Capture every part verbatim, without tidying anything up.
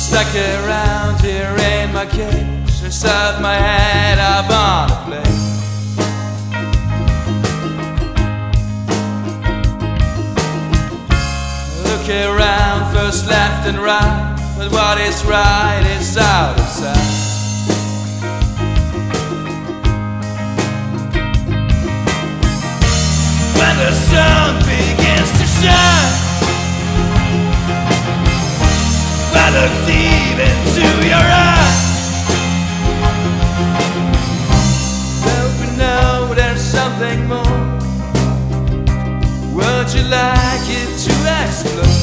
Stuck around here in my cage, inside my head I wanna play. Look around, first left and right, but what is right is out of sight. When the sun begins to shine, I look deep into your eyes. Well, we know there's something more. Would you like it to explode?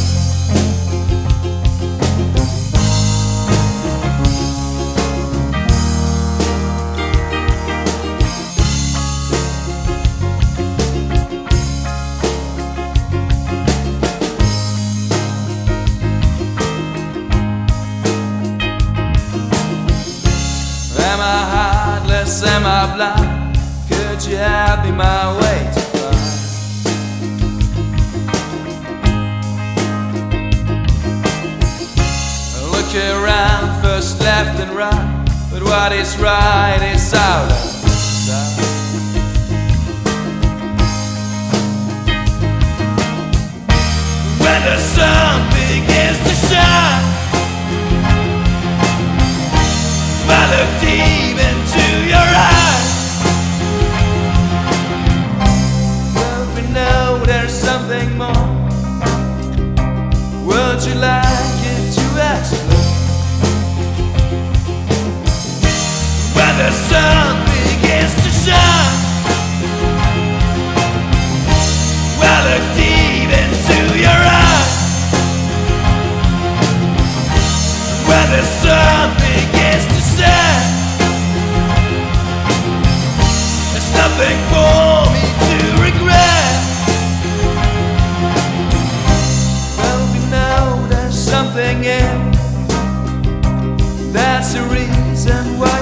Am I heartless, am I blind? Could you help me my way to find? Look around, first left and right, but what is right is out of sight. When the sun begins to shine, I look deep into your eyes. Well, we know there's something more. Would you like it to explode? When the sun begins to shine, I look deep into your eyes. When the sun begins to set, there's nothing for me to regret. Well, we know there's something in. That's the reason why